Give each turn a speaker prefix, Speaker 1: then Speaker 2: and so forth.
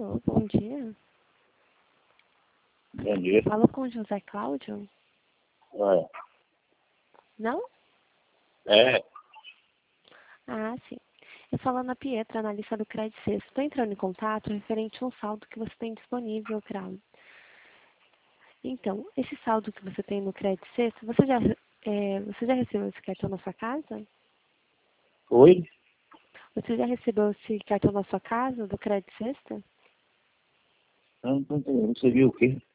Speaker 1: Alô, bom dia.
Speaker 2: Bom dia.
Speaker 1: Falo com o José Cláudio?
Speaker 2: É.
Speaker 1: Não?
Speaker 2: É.
Speaker 1: Ah, sim. Eu falo Ana Pietra, analista do Credit Suisse. Estou entrando em contato referente a um saldo que você tem disponível, Crau. Então, esse saldo que você tem no Credit Suisse, você já recebeu esse cartão na sua casa?
Speaker 2: Oi?
Speaker 1: Você já recebeu esse cartão na sua casa, do Credit Suisse?
Speaker 2: Eu não tô entendendo. Você viu o quê?